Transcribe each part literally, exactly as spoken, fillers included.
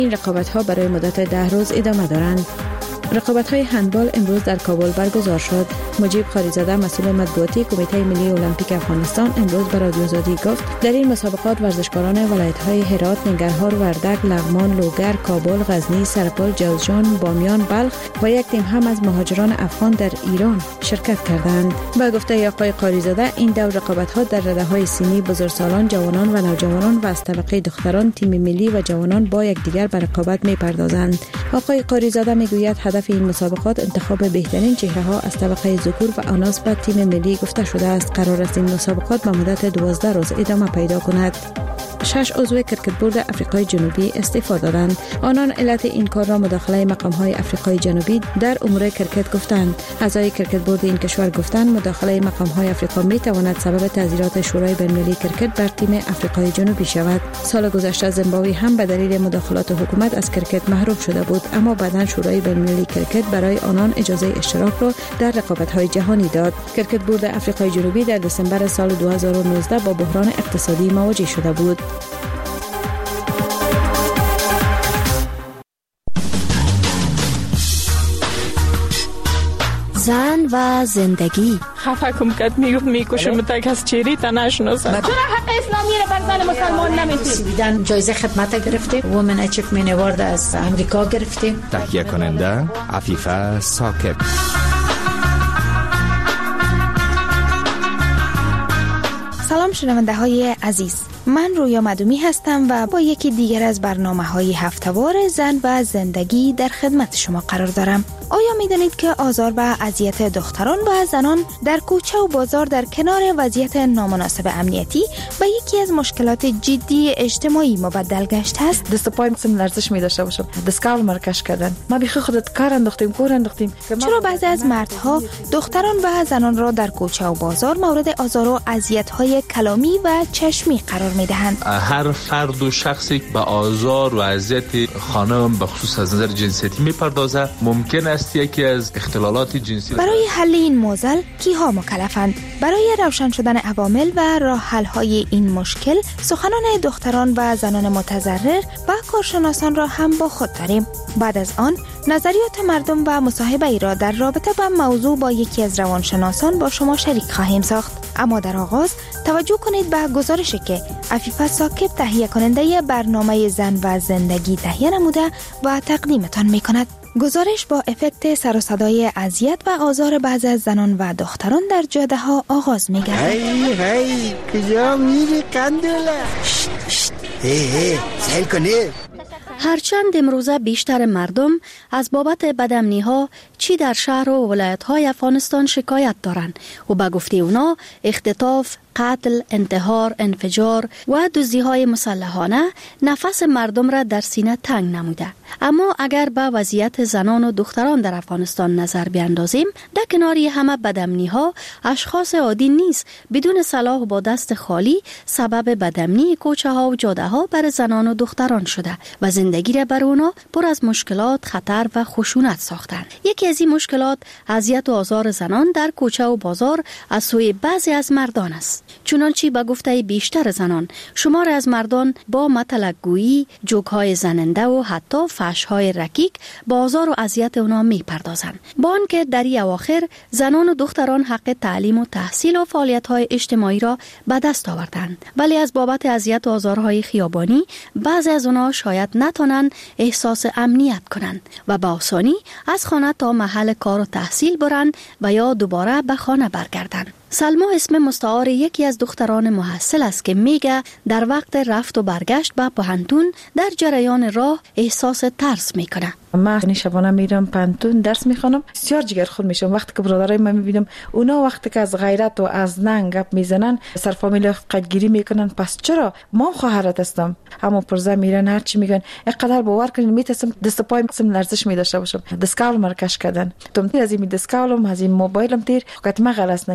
این رقابت‌ها برای مدت ده روز ادامه دارند. رقابت‌های هندبال امروز در کابل برگزار شد. مجیب خاریزاده مسئول مطبوعاتی کمیته ملی المپیک افغانستان امروز به رادیو آزادی گفت در این مسابقات ورزشکاران ولایت‌های هرات، ننگرهار، وردک، لغمان، لوگر، کابل، غزنی، سرپل، جوزجان، بامیان، بلخ و یک تیم هم از مهاجران افغان در ایران شرکت کردند. با گفته آقای خاریزاده این دو رقابت‌ها در رده‌های سنی بزرگسالان، جوانان و نوجوانان و از طبقه دختران تیم ملی و جوانان با یکدیگر به رقابت می‌پردازند. آقای خاریزاده میگوید هدف این مسابقات انتخاب بهترین چهره‌ها از طبقه ذکور و آناس به تیم ملی گفته شده است. قرار است این مسابقات به مدت دوازده روز ادامه پیدا کند. شش عضو کرکت بورد آفریقای جنوبی استعفا دادند. آنان علت این کار را مداخله مقام‌های آفریقای جنوبی در امور کرکت گفتند. اعضای کرکت بورد این کشور گفتند مداخله مقام‌های آفریقا می‌تواند سبب تعذیرات شورای بین‌المللی کرکت بر تیم آفریقای جنوبی شود. سال گذشته زیمبابوه هم به دلیل مداخلات حکومت از کرکت محروم شده بود، اما بعداً شورای بین‌المللی کرکت برای آنان اجازه اشتراک را در رقابت‌های جهانی داد. کرکت بورد آفریقای جنوبی در دسامبر سال دو هزار و نوزده با بحران اقتصادی مواجه شده بود. زن و زندگی. خفه کم کد میگفت میکشم تا کس چیری تا نشناسم. چرا حق اسلامی را بر زن مسلمان نمیدید؟ سویدن جایزه خدمت گرفته، وومن اچیومنت اوارد از امریکا گرفته. تهیه کننده عفیفه ساکت. سلام شنونده های عزیز، من رویا مدومی هستم و با یکی دیگر از برنامه های هفته‌وار زن و زندگی در خدمت شما قرار دارم. آیا می دانید که آزار و اذیت دختران و زنان در کوچه و بازار در کنار وضعیت نامناسب امنیتی به یکی از مشکلات جدی اجتماعی مبدل گشته است؟ دست پایم سم لرزش می داشته باشم، دستکال مرکش کردن، ما بیخی خودت کار انداختیم کور انداختیم. چرا بعضی از مردها دختران و زنان را در کوچه و بازار مورد آزار و اذیت‌های کلامی و چشمی قرار می دهند؟ هر فرد و شخصی به آزار و اذیت خانم به خصوص از نظر جنسیتی می پردازه، ممکن است یکی از اختلالات جنسی. برای حل این معضل کیها مکلفند؟ برای روشن شدن عوامل و راه حل های این مشکل سخنان دختران و زنان متضرر و کارشناسان را هم با خود داریم. بعد از آن نظریات مردم و مصاحبه ای را در رابطه با موضوع با یکی از روانشناسان با شما شریک خواهیم ساخت. اما در آغاز توجه کنید به گزارشی که عفیفه ساکت تهیه کننده برنامه زن و زندگی تهیه نموده و تقدیمتان می کند. گزارش با افکت سر و صدای اذیت و آزار بعضی از زنان و دختران در جاده ها آغاز می گردد. هی هی کجا میری قندوله؟ شت شت هی هی سهل کنی. هرچند امروزه بیشتر مردم از بابت بدامنی‌ها چی در شهر و ولایت‌های افغانستان شکایت دارند و به گفته اونا اختطاف، قتل، انتحار، انفجار و دزدی‌های مسلحانه نفس مردم را در سینه تنگ نموده. اما اگر به وضعیت زنان و دختران در افغانستان نظر بیاندازیم، در کناری همه بدامنی‌ها اشخاص عادی نیز بدون سلاح و با دست خالی سبب بدامنی کوچه‌ها و جاده‌ها بر زنان و دختران شده و زندگی را بر اونا پر از مشکلات، خطر و خشونت ساختند. یکی از این مشکلات اذیت و آزار زنان در کوچه و بازار از سوی بعضی از مردان است. چنانچه به گفته بیشتر زنان، شمار از مردان با مطلق‌گویی، جوک‌های زننده و حتی فحش‌های رکیک با آزار و اذیت اونا می‌پردازند. با آنکه در این اواخر زنان و دختران حق تعلیم و تحصیل و فعالیت‌های اجتماعی را به دست آوردند، ولی از بابت اذیت و آزارهای خیابانی بعضی از اونا شاید نتونن احساس امنیت کنند و به آسانی از خانه تا محل کار و تحصیل برند و یا دوباره به خانه برگردند. سلما اسم مستعار یکی از دختران محصل است که میگه در وقت رفت و برگشت به پوهنتون در جریان راه احساس ترس میکنه. من شبانه میرم پانتون درس میخونم، بسیار جگر خود میشم وقتی که برادرای من میبینم اونا وقتی که از غیرت و از ننگ گپ میزنن سر فامیل قدگیری میکنن. پس چرا ما خواهرت هستم اما پرزه میرن هر چی میگن اینقدر باور کنین میتسم دست پای سم لرزش میداشته باشم. دستکاول مرکش کردن تم از این دستکاولم از این موبایلم تیر حکمت ما غلط نگیرن.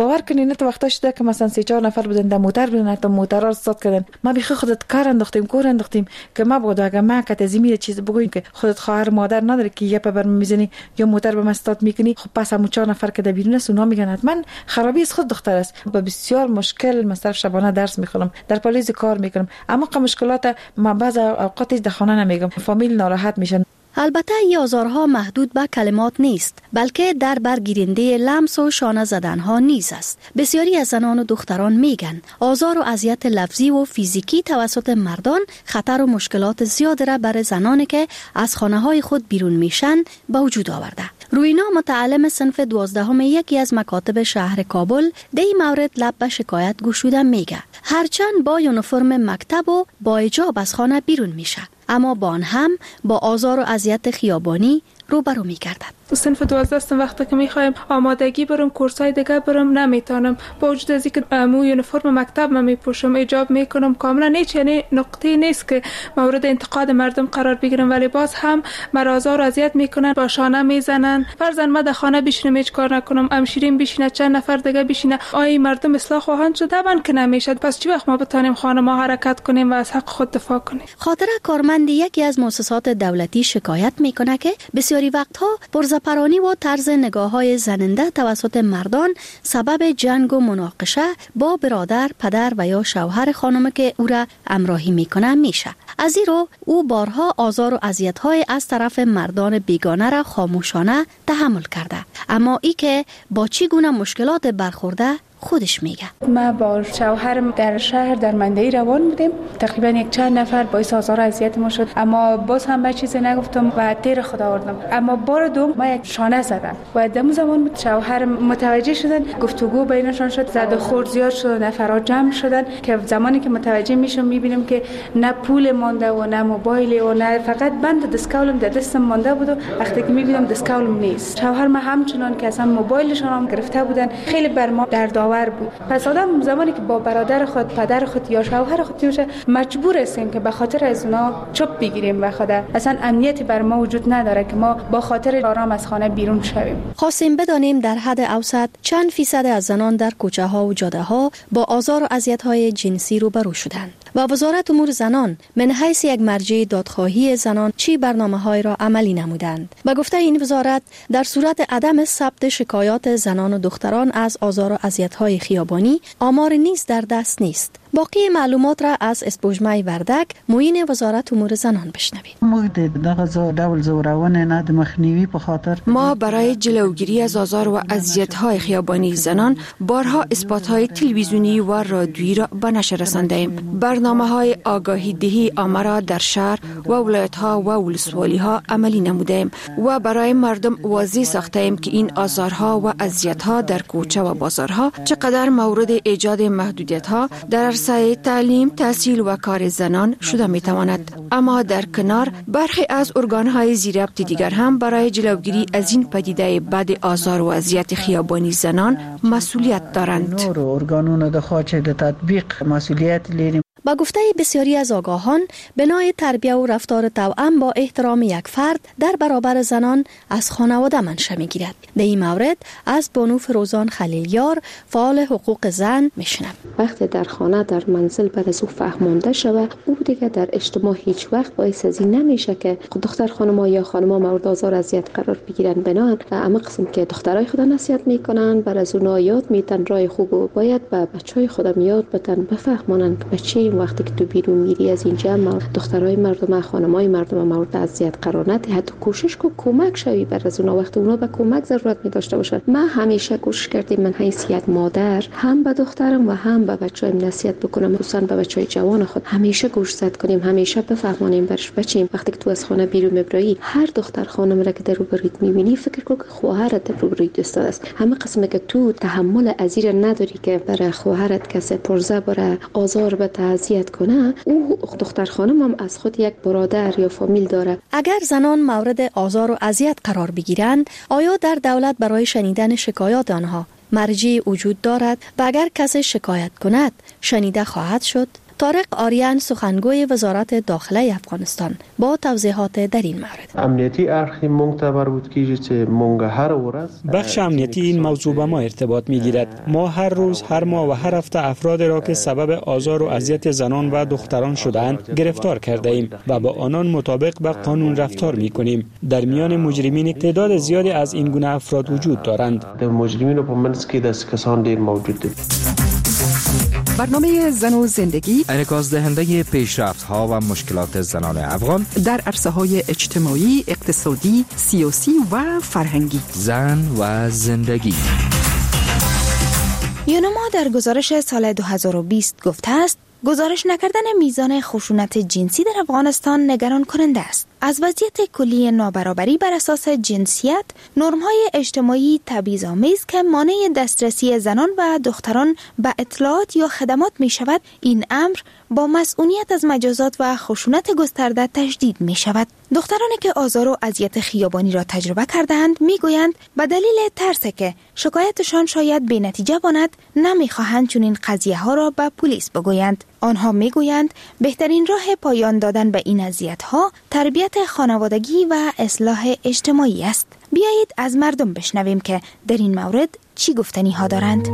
باور کنین تو وقتا شده که مثلا سه چهار نفر بودن در موتر بودن، تا موترها استاد کردن، ما بی خودت کار انداختیم کور انداختیم که ما بود اگه ما که تزمیه چیز بگویم که خودت خواهر مادر نداره که یه بر میزنی یا موتر به مستاد میکنی، خب پس همون چهار نفر که در بیرون است اونا میگن حتما خرابی از خود دختر است. با بسیار مشکل مصرف شبانه درس میخونم، در پالیز کار میکنم، اما که مشکلات ما بعض اوقات در خانه نمیگم، فامیل ناراحت میشن. البته این آزارها محدود به کلمات نیست، بلکه در برگیرنده لمس و شانه زدنها نیز است. بسیاری از زنان و دختران میگن آزار و اذیت لفظی و فیزیکی توسط مردان خطر و مشکلات زیاد را برای زنانی که از خانه های خود بیرون میشن به وجود آورده. روینا متعلم صنف دوازدهم یکی از مکاتب شهر کابل در این مورد لب به شکایت گشوده میگه هرچند با یونیفرم مکتب و با حجاب از خانه بیرون میشه، اما با آن هم با آزار و اذیت خیابانی روبرو می‌گردد. صنف دوازده است، وقتی که می‌خوایم آمادگی برم کورسای دیگه برم نمیتونم، با وجود از اینکه مو یونیفرم مکتب ما میپوشم، حجاب میکنم، کاملا هیچ یعنی نقطه نیست که مورد انتقاد مردم قرار بگیرم، ولی باز هم مرا آزار و اذیت میکنن، با شانه میزنن. فرضاً ما در خانه بشینم هیچ کار نکنم، همشیرین بشینه، چند نفر دیگه بشینه، آی مردم اصلاح خواهند شد؟ طبعا که نمیشه. پس چی وقت ما بتونیم خانه ما حرکت کنیم و از حق خود دفاع کنیم؟ خاطره کارمند یکی از مؤسسات دولتی شکایت میکنه که بسیاری وقتها پرزپرانی و طرز نگاه‌های زننده توسط مردان سبب جنگ و مناقشه با برادر، پدر و یا شوهر خانم که او را همراهی میکنه میشه. از این رو او بارها آزار و اذیت‌های از طرف مردان بیگانه را خاموشانه تحمل کرده، اما ای که با چی گونه مشکلات برخورده خودش میگه. ما با شوهرم در شهر در مندهی روان بودیم، تقریبا یک چند نفر باعث آزار و اذیت ما شد، اما باز هم به چیزی نگفتم و تیر خدا آوردم. اما بار دوم ما یک شانه زدن و دم زمان شوهرم متوجه شدن، گفتگو بینشان شد، زد و خورد زیاد شد، نفرات جمع شدن که زمانی که متوجه میشم میبینم که نه پول مانده و نه موبایل و نه فقط بند دستکولم در دستم مانده بود و وقتی که میبینم دستکولم نیست. شوهر ما همچنان که اصلا موبایلشون هم گرفته بودن، خیلی بر ما درد آور بود. پس آدم زمانی که با برادر خود، پدر خود یا شوهر خود میشه، مجبور هستیم که به خاطر از اونا چوب بگیریم و خدا اصلا امنیتی بر ما وجود نداره که ما با خاطر آرام از خانه بیرون شویم. خواستیم بدانیم در حد اوسط چند فیصد از زنان در کوچه ها و جاده ها با آزار و اذیت های جنسی روبرو شدند و وزارت امور زنان من حیث یک مرجع دادخواهی زنان چی برنامه‌های را عملی نمودند. به گفته این وزارت در صورت عدم ثبت شکایات زنان و دختران از آزار و اذیت‌های خیابانی آمار نیز در دست نیست. باقی معلومات را از اسپوجمای وردک معین وزارت امور زنان بشنوید. ما برای جلوگیری از آزار و اذیت‌های خیابانی زنان بارها اثبات‌های تلویزیونی و رادیویی را به نشر رسانده‌ایم. برنامه‌های آگاهی دهی عامه را در شهر و ولایت‌ها و ولسوالی‌ها عملی نموده‌ایم و برای مردم واضح ساخته‌ایم که این آزارها و اذیت‌ها در کوچه و بازارها چقدر مورد ایجاد محدودیت‌ها در عرصه تعلیم، تحصیل و کار زنان شده می‌تواند. اما در کنار برخی از ارگان‌های زیرربط دیگر هم برای جلوگیری از این پدیده بد آزار و اذیت خیابانی زنان مسئولیت دارند. ارگانونو د خاچ د تطبیق مسئولیت لري. با گفته بسیاری از آگاهان، بنای تربیت و رفتار توأم با احترام یک فرد در برابر زنان از خانواده منشأ می‌گیرد. در این مورد از بانو فروزان خلیلیار فعال حقوق زن میشنم. وقتی در خانه در منزل بعد از او فهمانده شوه، او دیگه در اجتماع هیچ وقت باعث از این نمیشه که دختر خانم‌ها یا خانم‌ها مورد آزار و اذیت قرار بگیرن. بنان اما قسم که دخترای خود نصیحت میکنن، بر از اونها یاد میتن راه خوب و باید به بچهای خودم یاد بدن، بفهمونن که بچه وقتی که تو بیرون میری از اینجا دخترای مردم، خانمای مردم مورد اذیت قرار ندی، حتی کوشش کو کمک شوی بر از اونها وقتی اونا به کمک ضرورت می داشته باشن. من همیشه کوشش کردم من حیثیت مادر هم به دخترم و هم به بچه‌ام نصیحت بکنم، خصوصا به بچهای جوان خود همیشه گوش زد کنیم، همیشه بفهمونیم برش بچیم وقتی که تو از خانه بیرون میبری، هر دختر خانم را که در روبرویت میبینی فکر کن که خواهرت در روبروی دوست است. همه قسمه که تو تحمل ازیر نداری که برای خواهرت کسی پرزه بره آزار به تعذیت کنه، او دختر خانم هم از خود یک برادر یا فامیل داره. اگر زنان مورد آزار و اذیت قرار بگیرند، آیا در دولت برای شنیدن شکایات آنها مرجع وجود دارد و اگر کسی شکایت کند شنیده خواهد شد؟ طارق آریان سخنگوی وزارت داخله افغانستان با توضیحات در این مورد. امنیتی ارخی معتبر بود که مونږ هر ورځ بخش امنیتی این موضوع به ما ارتباط میگیرد. ما هر روز، هر ماه و هر هفته افراد را که سبب آزار و اذیت زنان و دختران شده‌اند گرفتار کرده ایم و با آنان مطابق به قانون رفتار میکنیم. در میان مجرمین تعداد زیادی از این گونه افراد وجود دارند. د مجرمینو په منځ کې داسې کسان ډیر موجود دي. برنامه زن و زندگی انعکاس دهنده پیشرفت‌ها و مشکلات زنان افغان در عرصه‌های اجتماعی، اقتصادی، سیاسی و فرهنگی. زن و زندگی. یونما در گزارش سال دو هزار و بیست گفته است گزارش نکردن میزان خشونت جنسی در افغانستان نگران کننده است. از وضعیت کلی نابرابری بر اساس جنسیت، نرم‌های اجتماعی تبعیض‌آمیز که مانع دسترسی زنان و دختران به اطلاعات یا خدمات می شود، این امر با مسئولیت از مجازات و خشونت گسترده تشدید می شود. دخترانی که آزار و اذیت خیابانی را تجربه کردند می گویند به دلیل ترس که شکایتشان شاید بی نتیجه ماند نمی خواهند چنین قضیه ها را به پلیس بگویند. آنها می گویند بهترین راه پایان دادن به این اذیت ها تربیت خانوادگی و اصلاح اجتماعی است. بیایید از مردم بشنویم که در این مورد چی گفتنی ها دارند.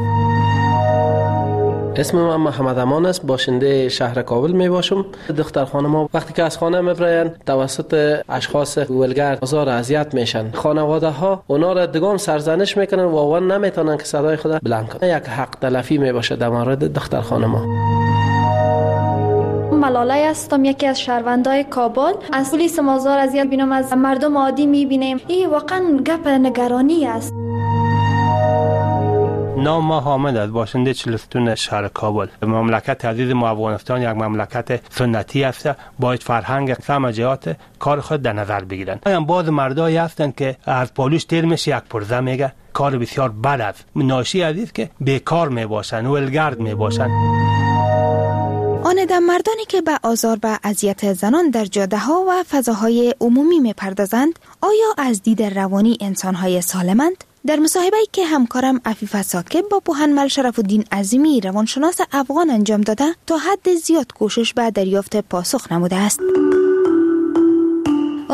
اسم من محمد امان است، باشنده شهر کابل می باشم. دختر خانم‌ها وقتی که از خانه میبرن توسط اشخاص ولگرد آزار و اذیت میشن. خانواده ها اونا را دگام سرزنش میکنن و اون نمیتونن که صدای خود بلند کنن. یک حق تلفی می باشه در مورد دختر خانم‌ها. ملاله هستم، یکی از شهروندای کابل. از پلیس آزار اذیت بینم، از مردم عادی میبینیم. این واقعا گپ نگرانی است. نام ما حامد است، باشنده چهلستون شهر کابل. مملکت عزیز ما افغانستان یک مملکت سنتی است، باید فرهنگ همه جهات کار خود در نظر بگیرن. هم باز مردایی هستند که از پالوش تیر میشه یک پرزه میگه، کار بسیار بد است. ناشی از است که بیکار میباشن، ولگرد میباشن. آن مردانی که به آزار و اذیت زنان در جاده ها و فضاهای عمومی میپردازند، آیا از دید روانی انسانهای سالمند؟ در مصاحبه‌ای که همکارم عفیفه ساکب با پوهنمل شرف الدین عظیمی روانشناس افغان انجام داده، تا حد زیاد کوشش به دریافت پاسخ نموده است.